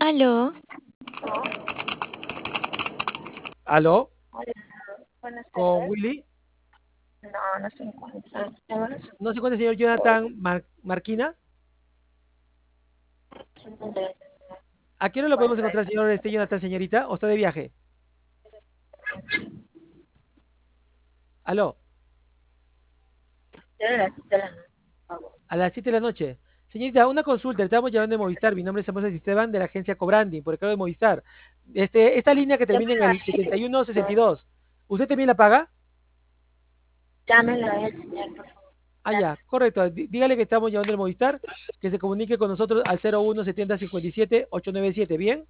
Aló, ¿Aló? Hola, buenas ¿Con tardes. Willy? No, no se encuentra. Llámanos ¿No se encuentra el señor Jonathan Marquina? de ¿A qué hora lo podemos encuentra encontrar, señor Jonathan, señorita? ¿O está de viaje? ¿Aló? de la noche, por favor. A las 7 de la noche. Señorita, una consulta. Le estamos llamando de Movistar. Mi nombre es Samuel Esteban de la agencia Cobranding, por el cargo de Movistar. Esta línea que termina en el 7162. ¿Usted también la paga? Llámelo a él, señor, por favor. Ah, ya, Gracias. correcto. Dígale que estamos llamando del Movistar, que se comunique con nosotros al 01 70 57 897. ¿Bien?